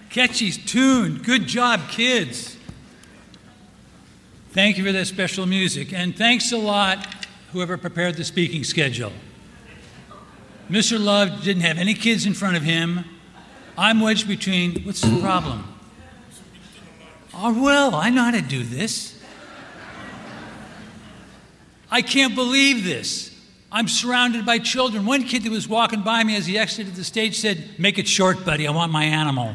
Catchy tune. Good job, kids. Thank you for that special music. And thanks a lot, whoever prepared the speaking schedule. Mr. Love didn't have any kids in front of him. I'm wedged between, what's the problem? Oh, well, I know how to do this. I can't believe this. I'm surrounded by children. One kid that was walking by me as he exited the stage said, "Make it short, buddy. I want my animal."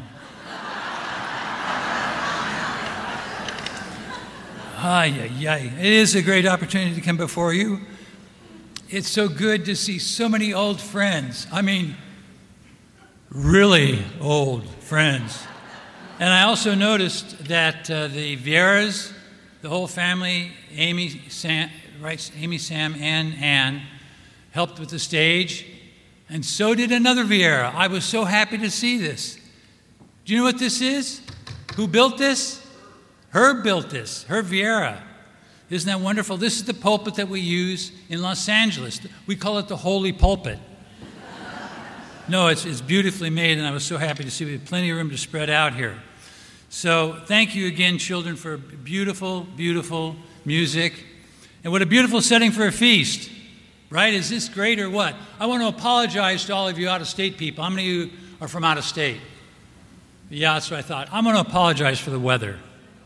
Ay, ay, ay. It is a great opportunity to come before you. It's so good to see so many old friends. I mean, really old friends. And I also noticed that the Vieiras, the whole family, Amy, Sam, and Ann, helped with the stage. And so did another Vieira. I was so happy to see this. Do you know what this is? Who built this? Herb built this, Herb Vieira. Isn't that wonderful? This is the pulpit that we use in Los Angeles. We call it the Holy Pulpit. No, it's beautifully made, and I was so happy to see we have plenty of room to spread out here. So thank you again, children, for beautiful, beautiful music. And what a beautiful setting for a feast, right? Is this great or what? I want to apologize to all of you out-of-state people. How many of you are from out of state? Yeah, that's what I thought. I'm going to apologize for the weather.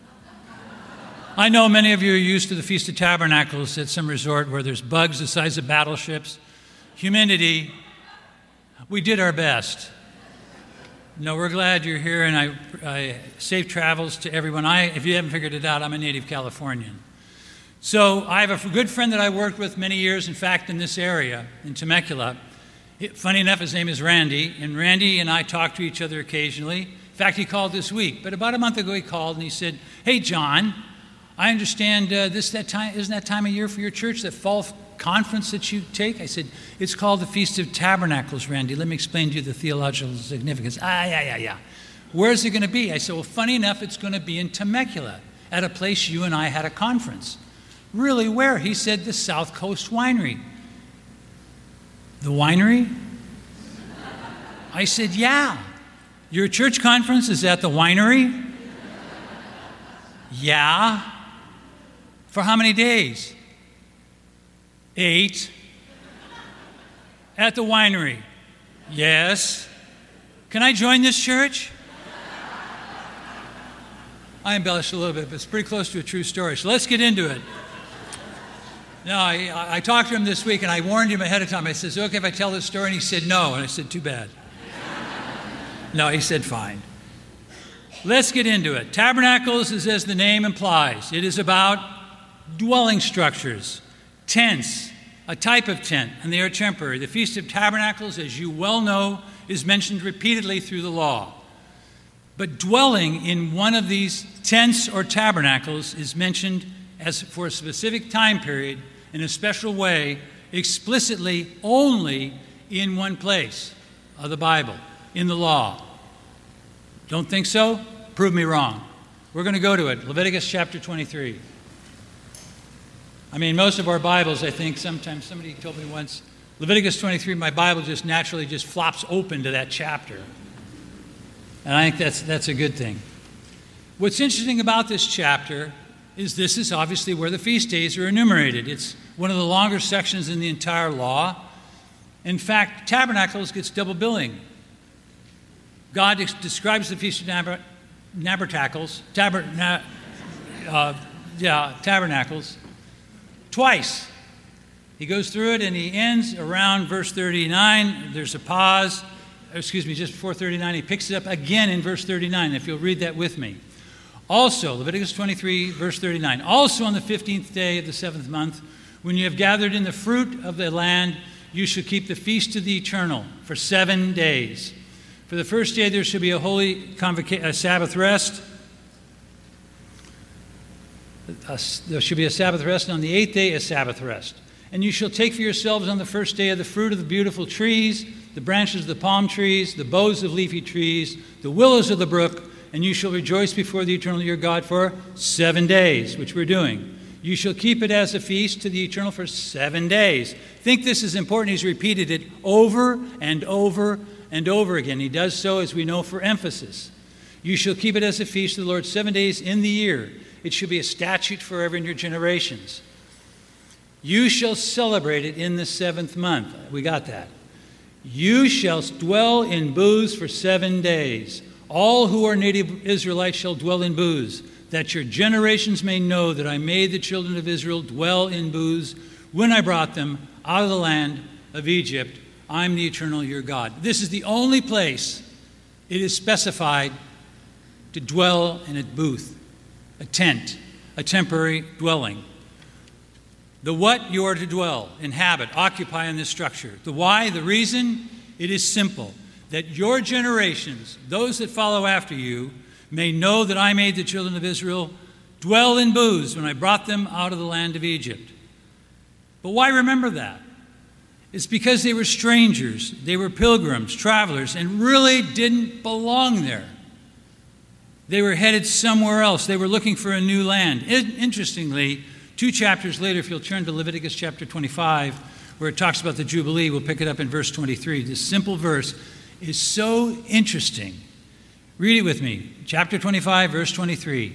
I know many of you are used to the Feast of Tabernacles at some resort where there's bugs the size of battleships, humidity. We did our best. No, we're glad you're here, and I safe travels to everyone. If you haven't figured it out, I'm a native Californian. So I have a good friend that I worked with many years, in fact, in this area, in Temecula. Funny enough, his name is Randy, and Randy and I talk to each other occasionally. In fact, he called this week, but about a month ago he called and he said, "Hey, John, I understand isn't that time of year for your church, that fall conference that you take?" I said, "It's called the Feast of Tabernacles, Randy. Let me explain to you the theological significance." Yeah. "Where's it going to be?" I said, "Well, funny enough, it's going to be in Temecula, at a place you and I had a conference." "Really, where?" He said, "The South Coast Winery." "The winery?" I said, "Yeah. Your church conference is at the winery?" "Yeah." "For how many days?" 8. "At the winery?" "Yes." "Can I join this church?" I embellished a little bit, but it's pretty close to a true story. So let's get into it. No, I talked to him this week, and I warned him ahead of time. I said, "Is it okay if I tell this story?" And he said, "No." And I said, "Too bad." No, he said, "Fine." Let's get into it. Tabernacles is as the name implies. It is about dwelling structures, tents, a type of tent, and they are temporary. The Feast of Tabernacles, as you well know, is mentioned repeatedly through the law. But dwelling in one of these tents or tabernacles is mentioned as for a specific time period in a special way, explicitly only in one place of the Bible, in the law. Don't think so? Prove me wrong. We're going to go to it. Leviticus chapter 23. I mean, most of our Bibles, I think, sometimes somebody told me once, Leviticus 23, my Bible just naturally just flops open to that chapter. And I think that's a good thing. What's interesting about this chapter is this is obviously where the feast days are enumerated. It's one of the longer sections in the entire law. In fact, Tabernacles gets double billing. God describes the Feast of Tabernacles twice. He goes through it and he ends around verse 39. There's a pause. Just before 39. He picks it up again in verse 39, if you'll read that with me. Also, Leviticus 23, verse 39. Also on the 15th day of the 7th month, when you have gathered in the fruit of the land, you shall keep the feast of the eternal for 7 days. For the first day there shall be a holy Sabbath rest. There shall be a Sabbath rest, and on the 8th day a Sabbath rest. And you shall take for yourselves on the first day of the fruit of the beautiful trees, the branches of the palm trees, the boughs of leafy trees, the willows of the brook, and you shall rejoice before the eternal your God for 7 days, which we're doing. You shall keep it as a feast to the eternal for 7 days. Think this is important. He's repeated it over and over and over again. He does so, as we know, for emphasis. You shall keep it as a feast of the Lord 7 days in the year. It shall be a statute forever in your generations. You shall celebrate it in the 7th month. We got that. You shall dwell in booths for 7 days. All who are native Israelites shall dwell in booths, that your generations may know that I made the children of Israel dwell in booths when I brought them out of the land of Egypt. I'm the eternal your God. This is the only place it is specified to dwell in a booth, a tent, a temporary dwelling. The what, you are to dwell, inhabit, occupy in this structure. The why, the reason, it is simple. That your generations, those that follow after you, may know that I made the children of Israel dwell in booths when I brought them out of the land of Egypt. But why remember that? It's because they were strangers, they were pilgrims, travelers, and really didn't belong there. They were headed somewhere else. They were looking for a new land. Interestingly, 2 chapters later, if you'll turn to Leviticus chapter 25, where it talks about the Jubilee, we'll pick it up in verse 23. This simple verse is so interesting. Read it with me. Chapter 25, verse 23.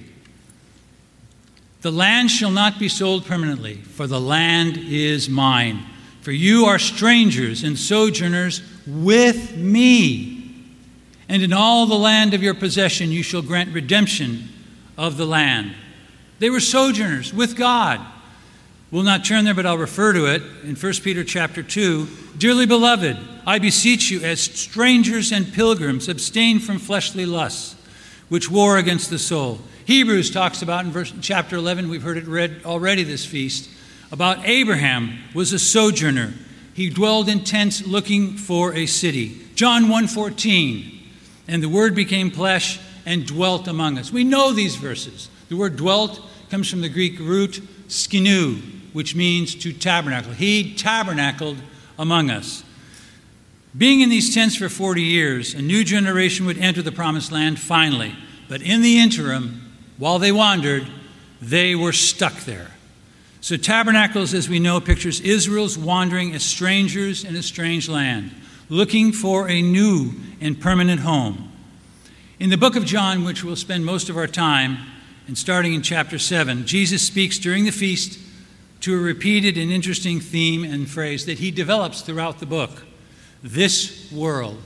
The land shall not be sold permanently, for the land is mine. For you are strangers and sojourners with me. And in all the land of your possession you shall grant redemption of the land. They were sojourners with God. We'll not turn there, but I'll refer to it in 1 Peter chapter 2. Dearly beloved, I beseech you as strangers and pilgrims, abstain from fleshly lusts, which war against the soul. Hebrews talks about in chapter 11, we've heard it read already this feast, about Abraham was a sojourner. He dwelled in tents looking for a city. John 1:14, and the Word became flesh and dwelt among us. We know these verses. The word dwelt comes from the Greek root skinu, which means to tabernacle. He tabernacled among us. Being in these tents for 40 years, a new generation would enter the promised land finally. But in the interim, while they wandered, they were stuck there. So tabernacles, as we know, pictures Israel's wandering as strangers in a strange land, looking for a new and permanent home. In the book of John, which we'll spend most of our time, and starting in chapter 7, Jesus speaks during the feast to a repeated and interesting theme and phrase that he develops throughout the book. This world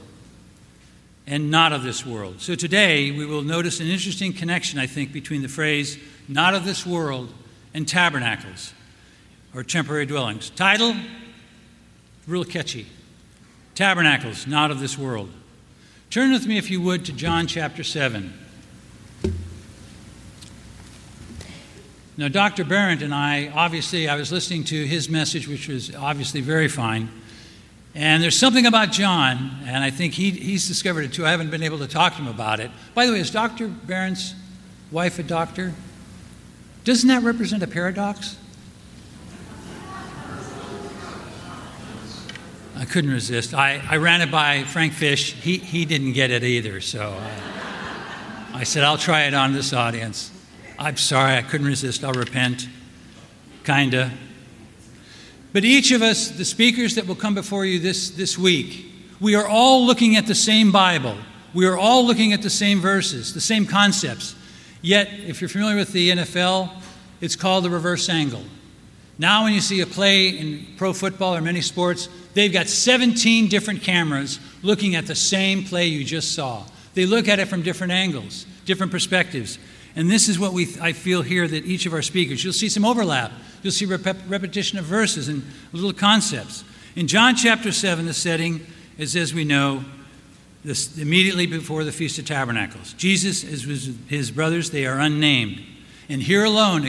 and not of this world. So today we will notice an interesting connection, I think, between the phrase not of this world and tabernacles or temporary dwellings. Title, real catchy. Tabernacles, not of this world. Turn with me, if you would, to John chapter 7. Now, Dr. Barrett and I was listening to his message, which was obviously very fine. And there's something about John, and I think he's discovered it too. I haven't been able to talk to him about it. By the way, is Dr. Barrett's wife a doctor? Doesn't that represent a paradox? I couldn't resist. I ran it by Frank Fish. He didn't get it either, so I said, I'll try it on this audience. I'm sorry, I couldn't resist. I'll repent. Kinda. But each of us, the speakers that will come before you this week, we are all looking at the same Bible. We are all looking at the same verses, the same concepts. Yet, if you're familiar with the NFL, it's called the reverse angle. Now when you see a play in pro football or many sports, they've got 17 different cameras looking at the same play you just saw. They look at it from different angles, different perspectives. And this is what I feel here that each of our speakers, you'll see some overlap. You'll see repetition of verses and little concepts. In John chapter 7, the setting is, as we know, immediately before the Feast of Tabernacles. Jesus is with his brothers. They are unnamed. And here alone,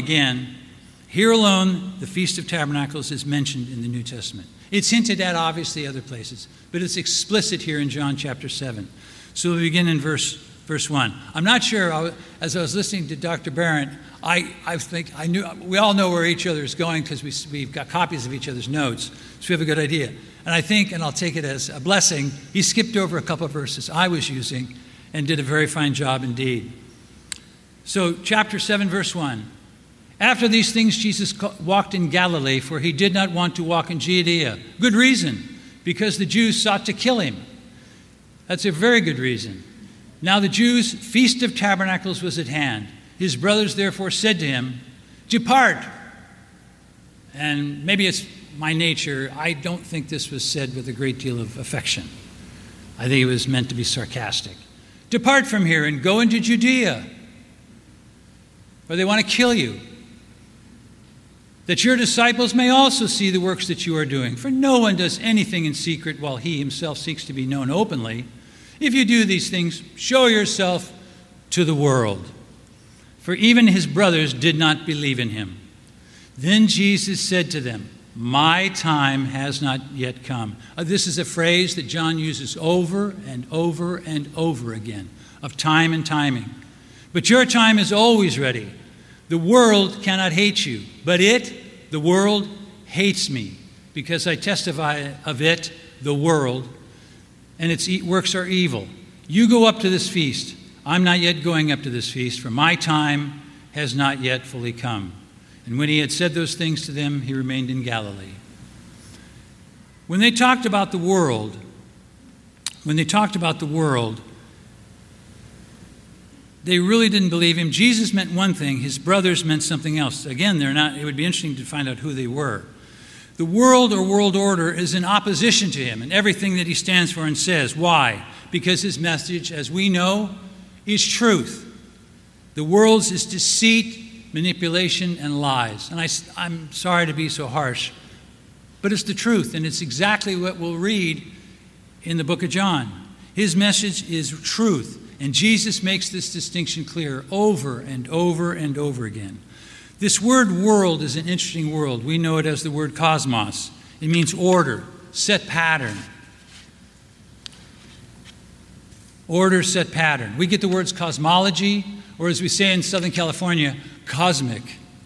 the Feast of Tabernacles is mentioned in the New Testament. It's hinted at, obviously, other places, but it's explicit here in John chapter 7. So we begin in verse 1. I'm not sure, as I was listening to Dr. Barrett, I think I knew, we all know where each other is going because we've got copies of each other's notes, so we have a good idea. And I think, and I'll take it as a blessing, he skipped over a couple of verses I was using and did a very fine job indeed. So chapter 7, verse 1. After these things, Jesus walked in Galilee, for he did not want to walk in Judea. Good reason, because the Jews sought to kill him. That's a very good reason. Now the Jews' Feast of Tabernacles was at hand. His brothers therefore said to him, "Depart." And maybe it's my nature, I don't think this was said with a great deal of affection. I think it was meant to be sarcastic. "Depart from here and go into Judea, or they want to kill you, that your disciples may also see the works that you are doing. For no one does anything in secret while he himself seeks to be known openly. If you do these things, show yourself to the world." For even his brothers did not believe in him. Then Jesus said to them, "My time has not yet come." This is a phrase that John uses over and over and over again, of time and timing. "But your time is always ready. The world cannot hate you, but the world, hates me, because I testify of it, the world, and its works are evil. You go up to this feast. I'm not yet going up to this feast, for my time has not yet fully come." And when he had said those things to them, he remained in Galilee. When they talked about the world, they really didn't believe him. Jesus meant one thing, his brothers meant something else. Again, it would be interesting to find out who they were. The world or world order is in opposition to him and everything that he stands for and says. Why? Because his message, as we know, is truth. The world's is deceit, manipulation, and lies. And I'm sorry to be so harsh, but it's the truth, and it's exactly what we'll read in the book of John. His message is truth, and Jesus makes this distinction clear over and over and over again. This word world is an interesting word. We know it as the word cosmos. It means order, set pattern. Order, set pattern. We get the words cosmology, or as we say in Southern California, cosmic.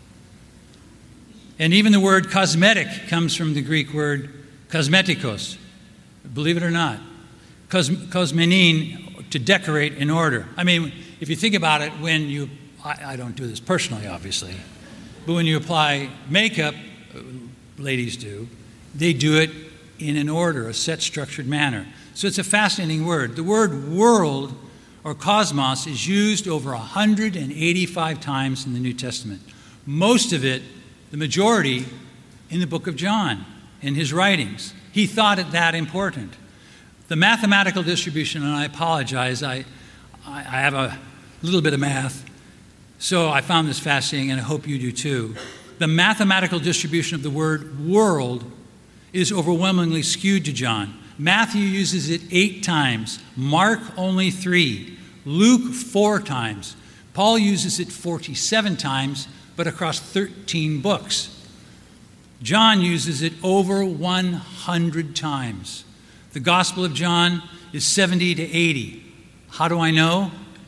And even the word cosmetic comes from the Greek word kosmetikos. Believe it or not. Kosmenin, to decorate in order. I mean, if you think about it, I don't do this personally, obviously, but when you apply makeup, ladies do, they do it in an order, a set, structured manner. So it's a fascinating word. The word world or cosmos is used over 185 times in the New Testament. Most of it, the majority, in the book of John, in his writings. He thought it that important. The mathematical distribution, and I apologize, I have a little bit of math, so I found this fascinating, and I hope you do too. The mathematical distribution of the word world is overwhelmingly skewed to John. Matthew uses it 8 times, Mark only 3, Luke 4 times. Paul uses it 47 times, but across 13 books. John uses it over 100 times. The Gospel of John is 70 to 80. How do I know?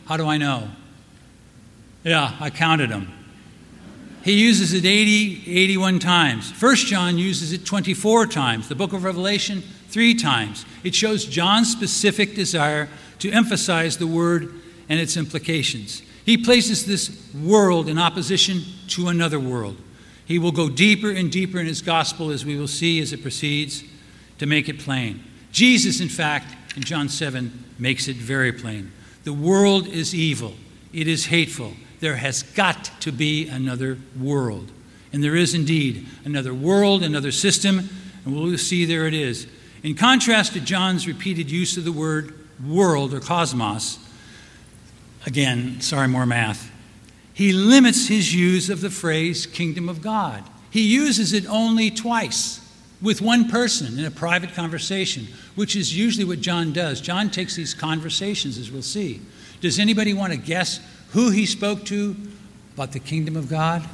Yeah, I counted them. He uses it 81 times. 1 John uses it 24 times. The book of Revelation, 3 times. It shows John's specific desire to emphasize the word and its implications. He places this world in opposition to another world. He will go deeper and deeper in his gospel, as we will see as it proceeds, to make it plain. Jesus, in fact, in John 7, makes it very plain. The world is evil. It is hateful. There has got to be another world. And there is indeed another world, another system, and we'll see there it is. In contrast to John's repeated use of the word world or cosmos, again, sorry, more math, he limits his use of the phrase kingdom of God. He uses it only twice with one person in a private conversation, which is usually what John does. John takes these conversations, as we'll see. Does anybody want to guess who he spoke to about the kingdom of God?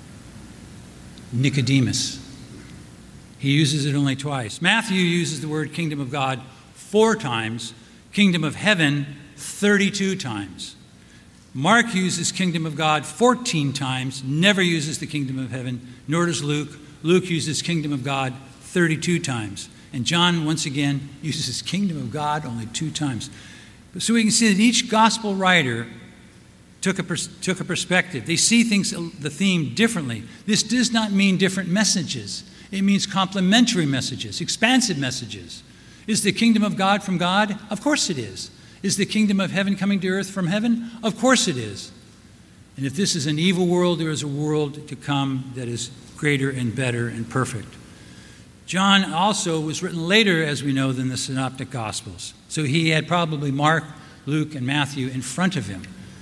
Nicodemus. He uses it only twice. Matthew uses the word kingdom of God 4 times, kingdom of heaven 32 times. Mark uses kingdom of God 14 times, never uses the kingdom of heaven, nor does Luke. Luke uses kingdom of God 32 times. And John, once again, uses kingdom of God only 2 times. So we can see that each gospel writer took a perspective. They see things, the theme, differently. This does not mean different messages. It means complementary messages, expansive messages. Is the kingdom of God from God? Of course it is. Is the kingdom of heaven coming to earth from heaven? Of course it is. And if this is an evil world, there is a world to come that is greater and better and perfect. John also was written later, as we know, than the Synoptic Gospels. So he had probably Mark, Luke, and Matthew in front of him.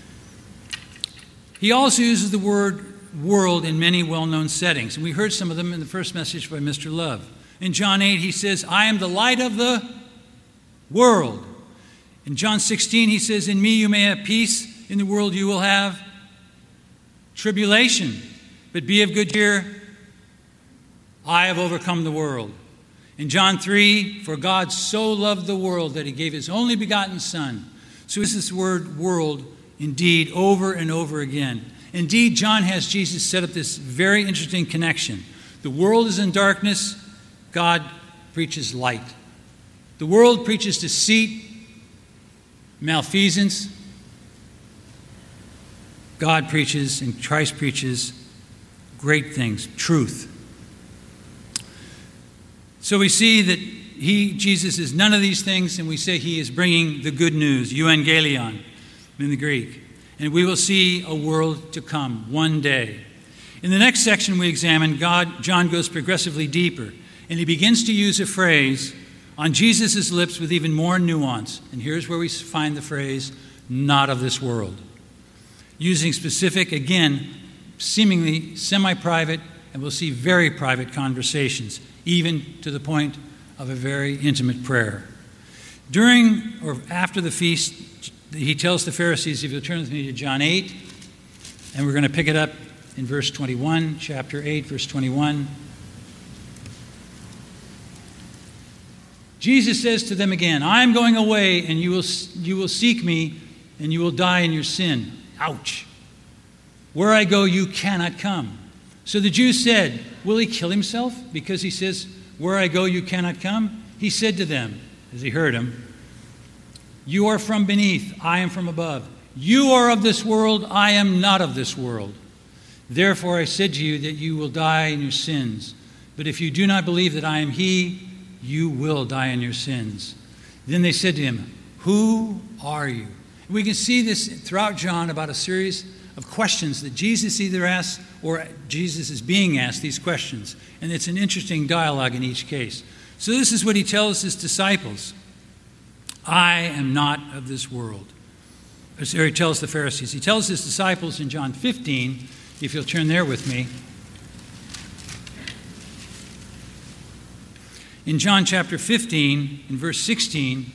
He also uses the word world in many well-known settings, and we heard some of them in the first message by Mr. Love. In John 8, he says, I am the light of the world. In John 16, he says, in me you may have peace. In the world you will have tribulation. But be of good cheer. I have overcome the world. In John 3, for God so loved the world that he gave his only begotten Son. So is this word world indeed over and over again. Indeed, John has Jesus set up this very interesting connection. The world is in darkness. God preaches light. The world preaches deceit, malfeasance. God preaches and Christ preaches great things, truth. So we see that Jesus, is none of these things, and we say he is bringing the good news, euangelion in the Greek. And we will see a world to come one day. In the next section we examine, John goes progressively deeper, and he begins to use a phrase on Jesus' lips with even more nuance. And here's where we find the phrase, not of this world. Using specific, again, seemingly semi-private, and we'll see very private conversations, even to the point of a very intimate prayer. During or after the feast, he tells the Pharisees, if you'll turn with me to John 8, and we're going to pick it up in verse 21, chapter 8, verse 21. Jesus says to them again, I am going away, and you will seek me, and you will die in your sin. Ouch. Where I go, you cannot come. So the Jews said, will he kill himself? Because he says, where I go, you cannot come. He said to them, as he heard him, you are from beneath, I am from above. You are of this world, I am not of this world. Therefore I said to you that you will die in your sins. But if you do not believe that I am he, you will die in your sins. Then they said to him, who are you? We can see this throughout John about a series of questions that Jesus either asks or Jesus is being asked these questions. And it's an interesting dialogue in each case. So this is what he tells his disciples. I am not of this world. Or he tells the Pharisees. He tells his disciples in John 15, if you'll turn there with me. In John chapter 15, in verse 16,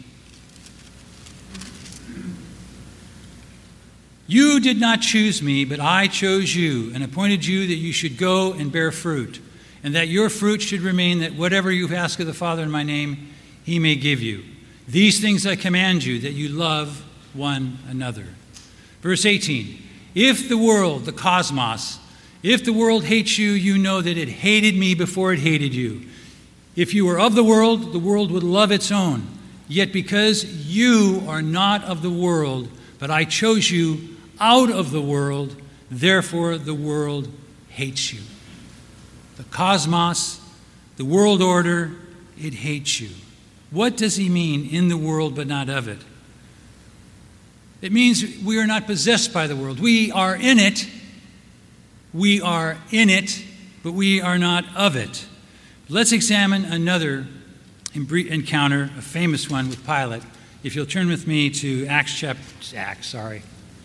you did not choose me, but I chose you and appointed you that you should go and bear fruit, and that your fruit should remain, that whatever you ask of the Father in my name, he may give you. These things I command you, that you love one another. Verse 18, if the world, the cosmos, if the world hates you, you know that it hated me before it hated you. If you were of the world would love its own. Yet because you are not of the world, but I chose you out of the world, therefore the world hates you. The cosmos, the world order, it hates you. What does he mean, in the world but not of it? It means we are not possessed by the world. We are in it, but we are not of it. Let's examine another encounter, a famous one with Pilate. If you'll turn with me to I'm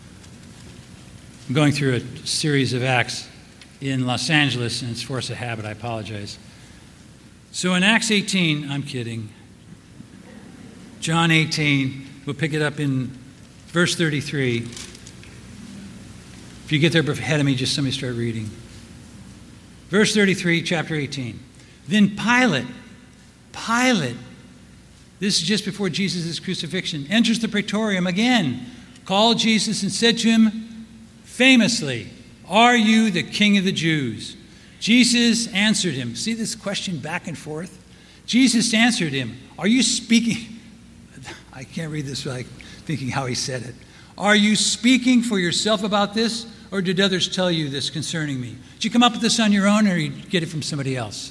going through a series of Acts in Los Angeles, and it's force of habit. I apologize. So in Acts 18, I'm kidding. John 18, we'll pick it up in verse 33. If you get there ahead of me, just somebody start reading. Verse 33, chapter 18. Then Pilate, this is just before Jesus' crucifixion, enters the praetorium again, called Jesus and said to him famously, are you the king of the Jews? Jesus answered him. See this question back and forth? Jesus answered him, are you speaking? I can't read this without thinking how he said it. Are you speaking for yourself about this, or did others tell you this concerning me? Did you come up with this on your own, or did you get it from somebody else?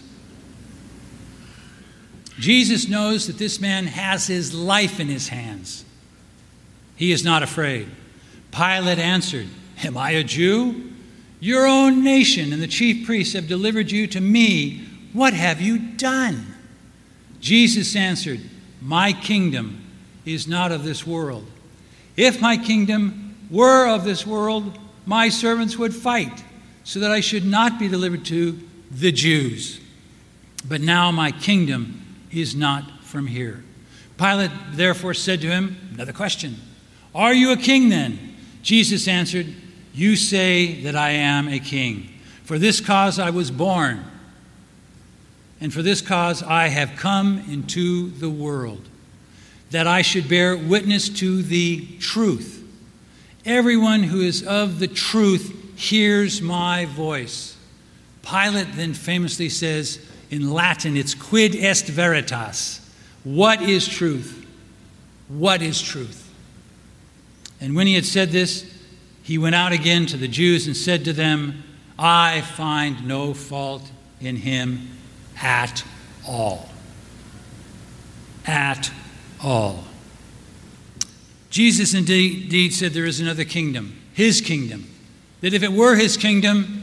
Jesus knows that this man has his life in his hands. He is not afraid. Pilate answered, "Am I a Jew? Your own nation and the chief priests have delivered you to me. What have you done?" Jesus answered, "My kingdom is not of this world. If my kingdom were of this world, my servants would fight, so that I should not be delivered to the Jews. But now my kingdom is not from here." Pilate therefore said to him, another question, "Are you a king then?" Jesus answered, "You say that I am a king. For this cause I was born, and for this cause I have come into the world, that I should bear witness to the truth. Everyone who is of the truth hears my voice." Pilate then famously says, in Latin, it's quid est veritas? What is truth? What is truth? And when he had said this, he went out again to the Jews and said to them, "I find no fault in him at all." At all. Jesus indeed said there is another kingdom, his kingdom, that if it were his kingdom,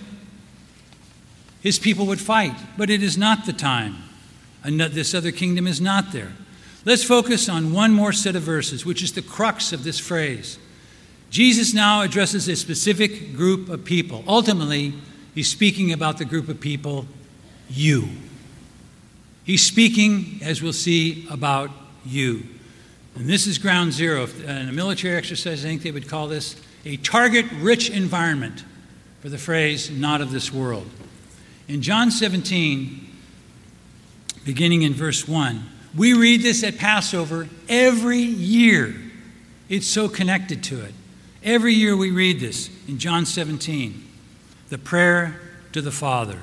his people would fight. But it is not the time. This other kingdom is not there. Let's focus on one more set of verses, which is the crux of this phrase. Jesus now addresses a specific group of people. Ultimately, he's speaking about the group of people, you. He's speaking, as we'll see, about you. And this is ground zero. In a military exercise, I think they would call this a target-rich environment for the phrase, "not of this world." In John 17, beginning in verse 1, we read this at Passover every year. It's so connected to it. Every year we read this in John 17, the prayer to the Father.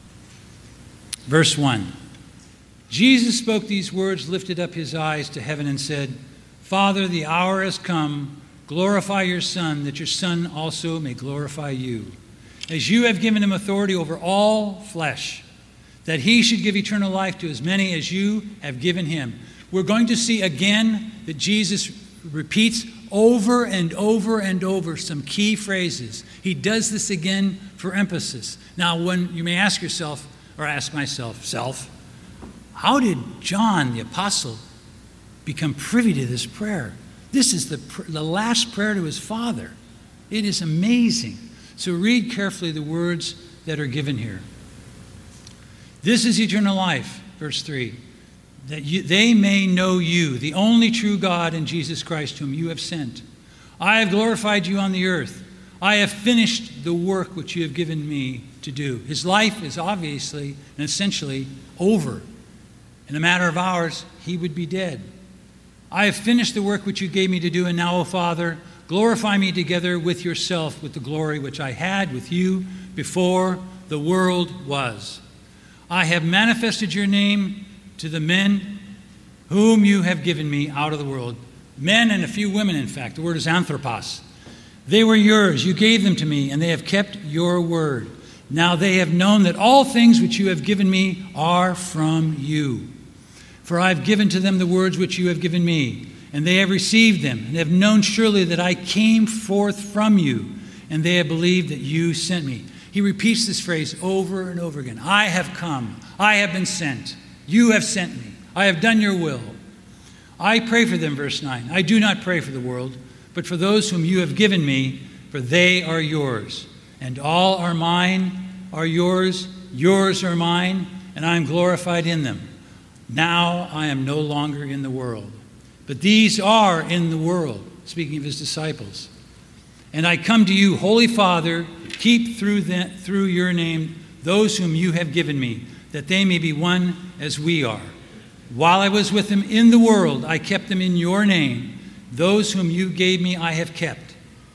Verse 1, Jesus spoke these words, lifted up his eyes to heaven and said, "Father, the hour has come. Glorify your Son, that your Son also may glorify you. As you have given him authority over all flesh, that he should give eternal life to as many as you have given him." We're going to see again that Jesus repeats over and over and over some key phrases. He does this again for emphasis. Now, when you may ask yourself, or ask myself, how did John the Apostle become privy to this prayer? This is the last prayer to his Father. It is amazing. So read carefully the words that are given here. "This is eternal life," verse 3, "that they may know you, the only true God, and Jesus Christ, whom you have sent. I have glorified you on the earth. I have finished the work which you have given me to do." His life is obviously and essentially over. In a matter of hours, he would be dead. "I have finished the work which you gave me to do, and now, O Father, glorify me together with yourself with the glory which I had with you before the world was. I have manifested your name to the men whom you have given me out of the world." Men and a few women, in fact. The word is anthropos. "They were yours. You gave them to me, and they have kept your word. Now they have known that all things which you have given me are from you. For I have given to them the words which you have given me, and they have received them, and have known surely that I came forth from you, and they have believed that you sent me." He repeats this phrase over and over again. I have come. I have been sent. You have sent me. I have done your will. "I pray for them," verse 9. "I do not pray for the world, but for those whom you have given me, for they are yours. And all are mine, are yours, yours are mine, and I am glorified in them. Now I am no longer in the world, but these are in the world," speaking of his disciples. "And I come to you, Holy Father, keep through your name those whom you have given me, that they may be one as we are. While I was with them in the world, I kept them in your name. Those whom you gave me I have kept.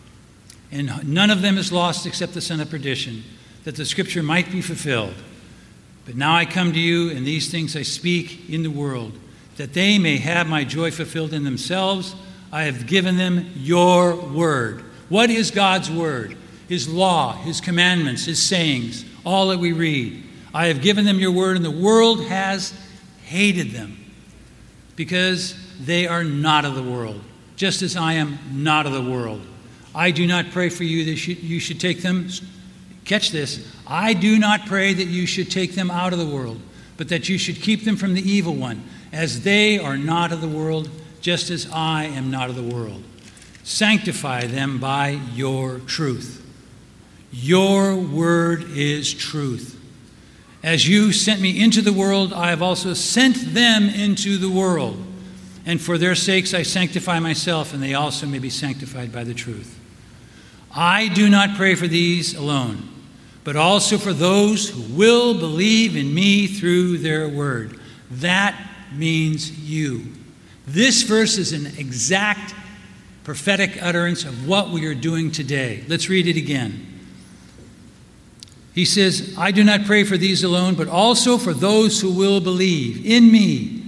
And none of them is lost except the son of perdition, that the scripture might be fulfilled. But now I come to you, and these things I speak in the world, that they may have my joy fulfilled in themselves. I have given them your word." What is God's word? His law, his commandments, his sayings, all that we read. "I have given them your word, and the world has hated them, because they are not of the world, just as I am not of the world. I do not pray for you that you should take them. Catch this. I do not pray that you should take them out of the world, but that you should keep them from the evil one, as they are not of the world, just as I am not of the world. Sanctify them by your truth. Your word is truth. As you sent me into the world, I have also sent them into the world. And for their sakes I sanctify myself, and they also may be sanctified by the truth. I do not pray for these alone, but also for those who will believe in me through their word. That means you. This verse is an exact prophetic utterance of what we are doing today. Let's read it again. He says, I do not pray for these alone, but also for those who will believe in me.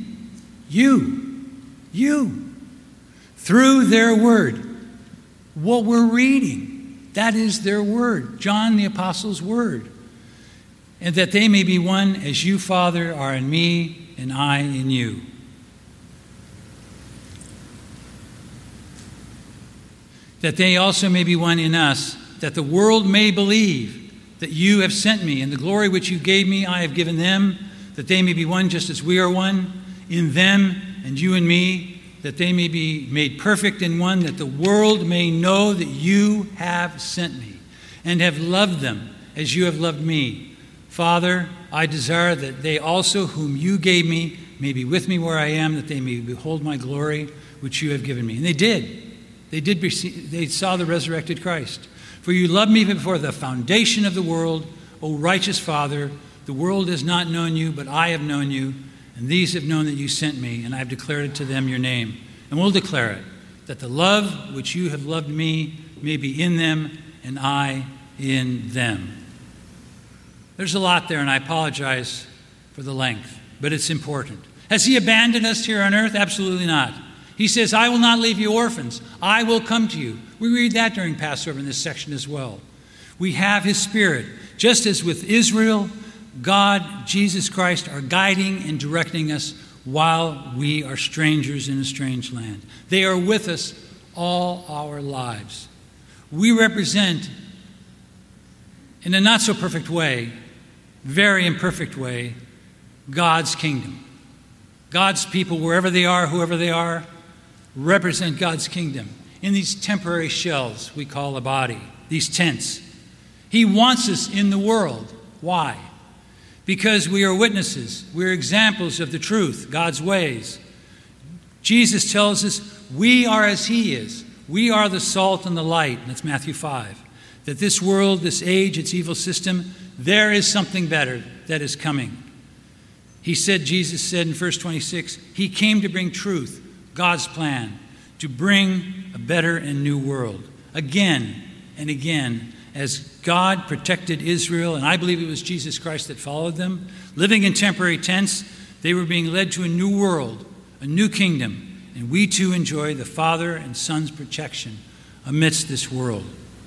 You. Through their word. What we're reading, that is their word. John the Apostle's word. And that they may be one as you, Father, are in me and I in you. That they also may be one in us, that the world may believe that you have sent me, and the glory which you gave me I have given them, that they may be one just as we are one, in them and you and me, that they may be made perfect in one, that the world may know that you have sent me, and have loved them as you have loved me. Father, I desire that they also whom you gave me may be with me where I am, that they may behold my glory which you have given me. And they did. They saw the resurrected Christ. For you loved me before the foundation of the world, O righteous Father. The world has not known you, but I have known you, and these have known that you sent me, and I have declared it to them your name. And we'll declare it, that the love which you have loved me may be in them, and I in them. There's a lot there, and I apologize for the length, but it's important. Has he abandoned us here on earth? Absolutely not. He says, I will not leave you orphans. I will come to you. We read that during Passover in this section as well. We have his Spirit. Just as with Israel, God, Jesus Christ, are guiding and directing us while we are strangers in a strange land. They are with us all our lives. We represent, in a not so perfect way, very imperfect way, God's kingdom. God's people, wherever they are, whoever they are, represent God's kingdom in these temporary shells we call a body, these tents. He wants us in the world. Why? Because we are witnesses. We're examples of the truth, God's ways. Jesus tells us we are as he is. We are the salt and the light. That's Matthew 5. That this world, this age, its evil system, there is something better that is coming. Jesus said in verse 26, he came to bring truth, God's plan, to bring a better and new world. Again and again, as God protected Israel, and I believe it was Jesus Christ that followed them, living in temporary tents, they were being led to a new world, a new kingdom, and we too enjoy the Father and Son's protection amidst this world.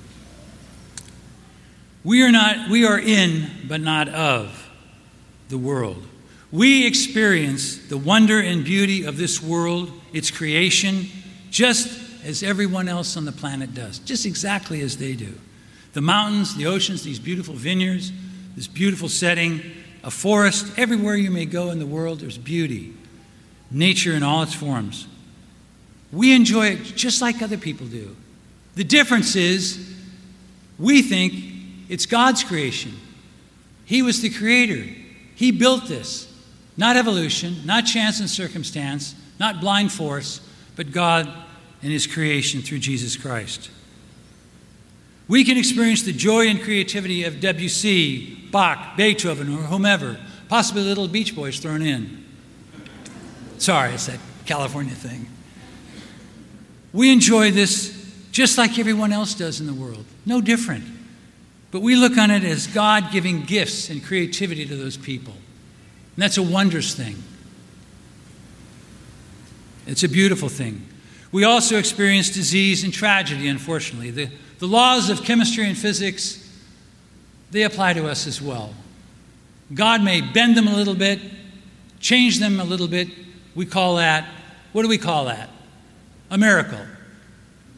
We are in, but not of, the world. We experience the wonder and beauty of this world, its creation, just as everyone else on the planet does, just exactly as they do. The mountains, the oceans, these beautiful vineyards, this beautiful setting, a forest, everywhere you may go in the world, there's beauty, nature in all its forms. We enjoy it just like other people do. The difference is we think it's God's creation. He was the creator. He built this. Not evolution, not chance and circumstance, not blind force, but God and his creation through Jesus Christ. We can experience the joy and creativity of Debussy, Bach, Beethoven, or whomever, possibly Little Beach Boys thrown in. Sorry, it's that California thing. We enjoy this just like everyone else does in the world, no different. But we look on it as God giving gifts and creativity to those people. And that's a wondrous thing. It's a beautiful thing. We also experience disease and tragedy, unfortunately. The laws of chemistry and physics, they apply to us as well. God may bend them a little bit, change them a little bit. We call that, what do we call that? A miracle.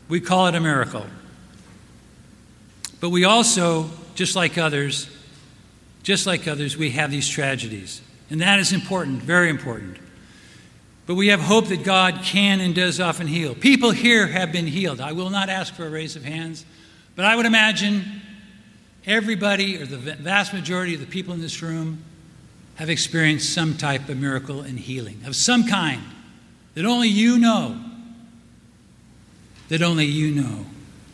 We call it a miracle. But we also, just like others, we have these tragedies. And that is important, very important. But we have hope that God can and does often heal. People here have been healed. I will not ask for a raise of hands, but I would imagine everybody, or the vast majority of the people in this room, have experienced some type of miracle and healing of some kind that only you know. That only you know.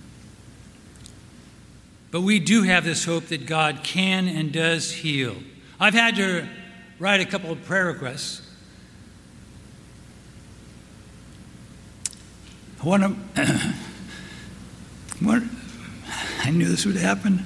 But we do have this hope that God can and does heal. I've had to write a couple of prayer requests. I knew this would happen.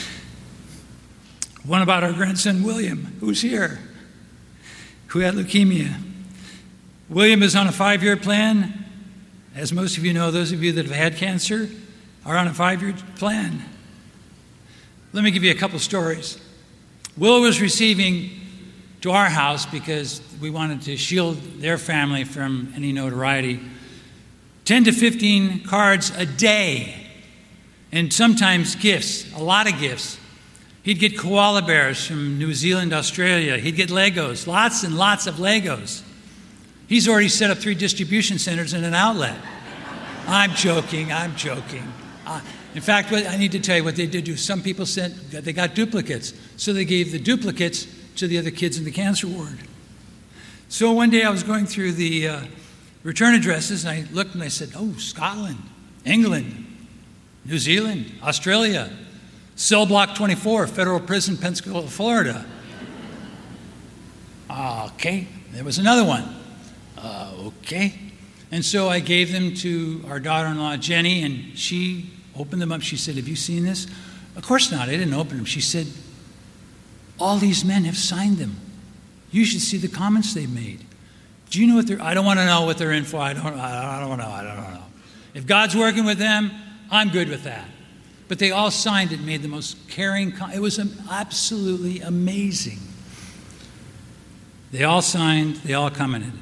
One about our grandson William, who's here, who had leukemia. William is on a 5-year plan. As most of you know, those of you that have had cancer are on a 5-year plan. Let me give you a couple stories. Will was receiving to our house, because we wanted to shield their family from any notoriety, 10 to 15 cards a day, and sometimes gifts, a lot of gifts. He'd get koala bears from New Zealand, Australia. He'd get Legos, lots and lots of Legos. He's already set up 3 distribution centers and an outlet. I'm joking. In fact, I need to tell you what they did do. Some people they got duplicates, so they gave the duplicates to the other kids in the cancer ward. So one day I was going through the return addresses, and I looked and I said, oh, Scotland, England, New Zealand, Australia, Cell Block 24, Federal Prison, Pensacola, Florida. Okay, there was another one. Okay. And so I gave them to our daughter-in-law, Jenny, and she opened them up. She said, have you seen this? Of course not. I didn't open them. She said, all these men have signed them. You should see the comments they've made. Do you know what I don't want to know what they're in for. I don't know. If God's working with them, I'm good with that. But they all signed it, made the most caring it was absolutely amazing. They all signed, they all commented.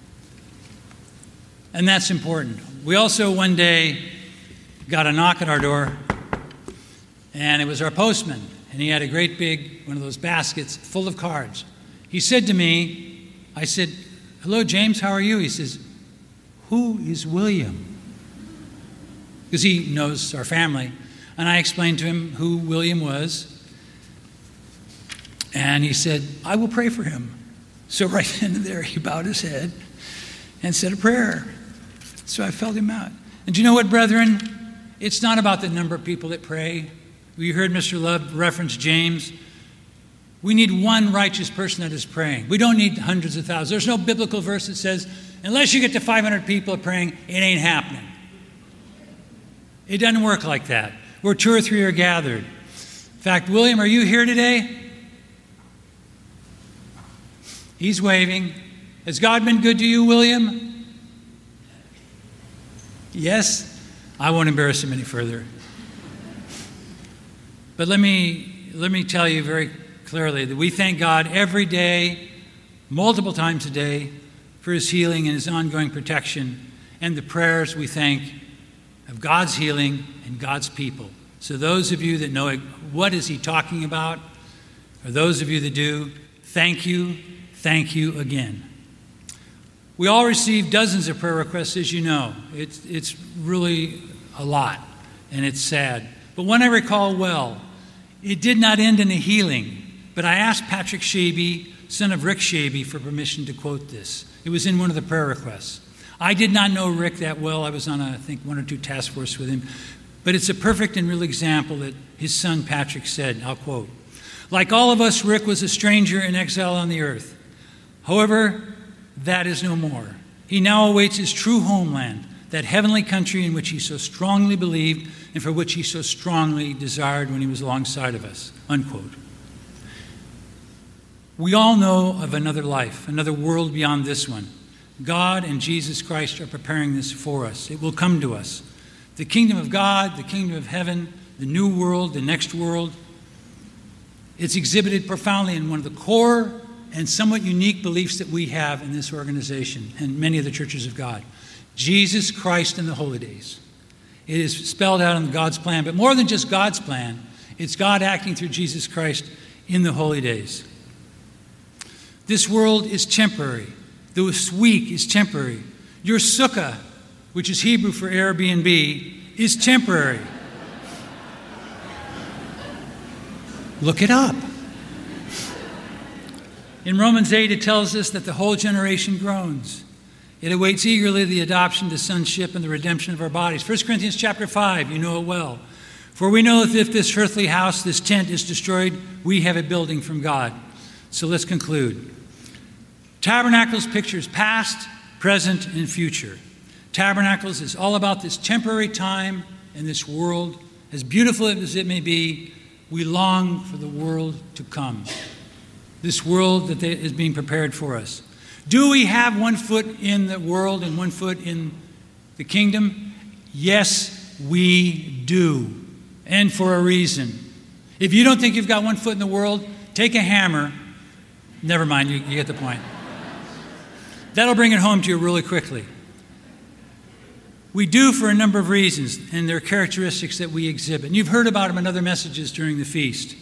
And that's important. We also one day got a knock at our door, and it was our postman, and he had a great big, one of those baskets full of cards. He said to me, I said, hello, James, how are you? He says, who is William? Because he knows our family. And I explained to him who William was. And he said, I will pray for him. So right then and there, he bowed his head and said a prayer. So I felt him out. And do you know what, brethren? It's not about the number of people that pray. We heard Mr. Love reference James. We need one righteous person that is praying. We don't need hundreds of thousands. There's no biblical verse that says, unless you get to 500 people praying, it ain't happening. It doesn't work like that. Where 2 or 3 are gathered. In fact, William, are you here today? He's waving. Has God been good to you, William? Yes? I won't embarrass him any further. But let me tell you very clearly that we thank God every day, multiple times a day, for his healing and his ongoing protection, and the prayers we thank of God's healing and God's people. So those of you that know what is he talking about, or those of you that do, thank you again. We all receive dozens of prayer requests, as you know. It's really a lot, and it's sad. But one I recall well, it did not end in a healing, but I asked Patrick Shaby, son of Rick Shaby, for permission to quote this. It was in one of the prayer requests. I did not know Rick that well. I was on, I think, 1 or 2 task force with him. But it's a perfect and real example that his son Patrick said, I'll quote, like all of us, Rick was a stranger in exile on the earth. However, that is no more. He now awaits his true homeland, that heavenly country in which he so strongly believed and for which he so strongly desired when he was alongside of us, unquote. We all know of another life, another world beyond this one. God and Jesus Christ are preparing this for us. It will come to us. The kingdom of God, the kingdom of heaven, the new world, the next world. It's exhibited profoundly in one of the core and somewhat unique beliefs that we have in this organization and many of the churches of God. Jesus Christ in the holy days. It is spelled out in God's plan. But more than just God's plan, it's God acting through Jesus Christ in the holy days. This world is temporary. This week is temporary. Your sukkah, which is Hebrew for Airbnb, is temporary. Look it up. In Romans 8, it tells us that the whole generation groans. It awaits eagerly the adoption to sonship and the redemption of our bodies. 1 Corinthians chapter 5, you know it well. For we know that if this earthly house, this tent, is destroyed, we have a building from God. So let's conclude. Tabernacles pictures past, present, and future. Tabernacles is all about this temporary time in this world. As beautiful as it may be, we long for the world to come. This world that is being prepared for us. Do we have one foot in the world and one foot in the kingdom? Yes, we do. And for a reason. If you don't think you've got one foot in the world, take a hammer. Never mind, you get the point. That'll bring it home to you really quickly. We do for a number of reasons, and there are characteristics that we exhibit. And you've heard about them in other messages during the feast.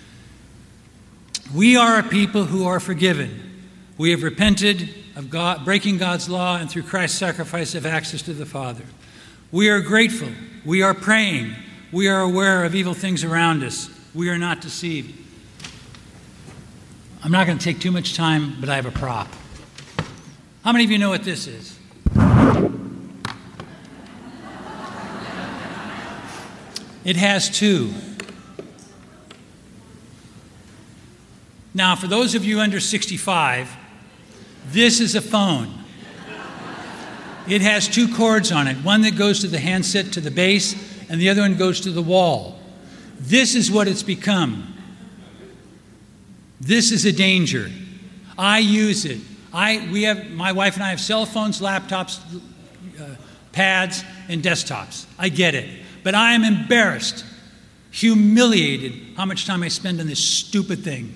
We are a people who are forgiven. We have repented of God, breaking God's law, and through Christ's sacrifice have access to the Father. We are grateful. We are praying. We are aware of evil things around us. We are not deceived. I'm not going to take too much time, but I have a prop. How many of you know what this is? It has two. Now, for those of you under 65, this is a phone. It has two cords on it, one that goes to the handset to the base, and the other one goes to the wall. This is what it's become. This is a danger. I use it. My wife and I have cell phones, laptops, pads, and desktops. I get it. But I am embarrassed, humiliated how much time I spend on this stupid thing.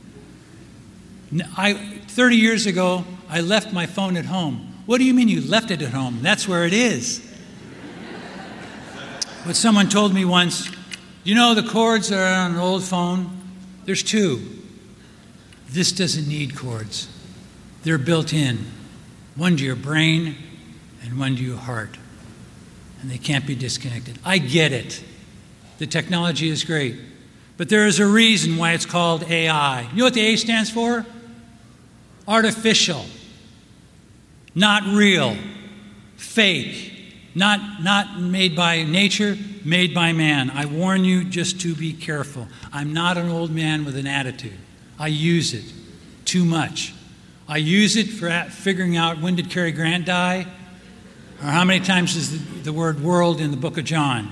30 years ago, I left my phone at home. What do you mean you left it at home? That's where it is. But someone told me once, you know the cords are on an old phone? There's two. This doesn't need cords. They're built in. One to your brain and one to your heart. And they can't be disconnected. I get it. The technology is great. But there is a reason why it's called AI. You know what the A stands for? Artificial. Not real. Fake. Not made by nature, made by man. I warn you just to be careful. I'm not an old man with an attitude. I use it too much. I use it for figuring out when did Cary Grant die, or how many times is the word world in the book of John.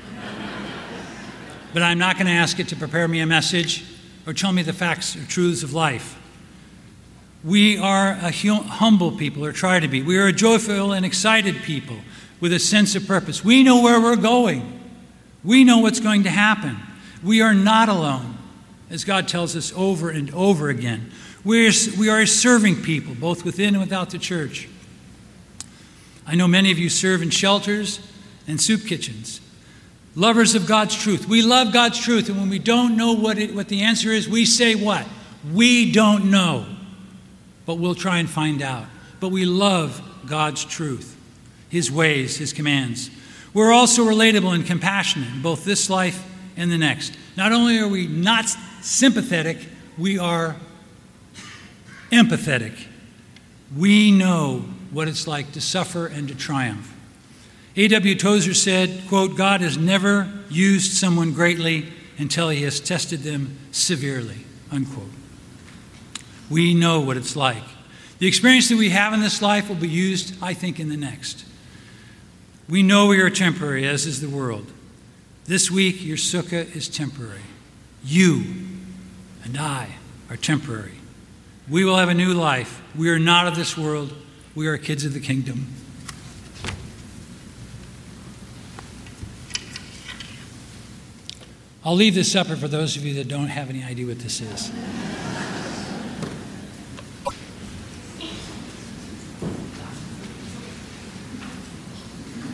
But I'm not going to ask it to prepare me a message or tell me the facts or truths of life. We are a humble people, or try to be. We are a joyful and excited people with a sense of purpose. We know where we're going. We know what's going to happen. We are not alone, as God tells us over and over again. We are serving people, both within and without the church. I know many of you serve in shelters and soup kitchens. Lovers of God's truth. We love God's truth, and when we don't know what the answer is, we say what? We don't know. But we'll try and find out. But we love God's truth, His ways, His commands. We're also relatable and compassionate in both this life and the next. Not only are we not sympathetic, we are empathetic. We know what it's like to suffer and to triumph. A.W. Tozer said, quote, God has never used someone greatly until He has tested them severely, unquote. We know what it's like. The experience that we have in this life will be used, I think, in the next. We know we are temporary, as is the world. This week, your sukkah is temporary. You and I are temporary. We will have a new life. We are not of this world. We are kids of the kingdom. I'll leave this supper for those of you that don't have any idea what this is.